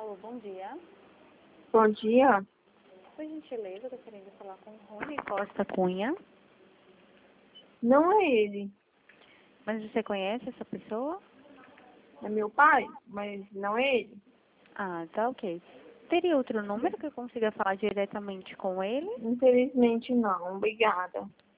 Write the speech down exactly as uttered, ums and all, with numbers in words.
Alô, bom dia. Bom dia. Por gentileza, eu tô querendo falar com o Rony Costa Cunha. Não é ele. Mas você conhece essa pessoa? É meu pai, mas não é ele. Ah, tá ok. Teria outro número que eu consiga falar diretamente com ele? Infelizmente não. Obrigada.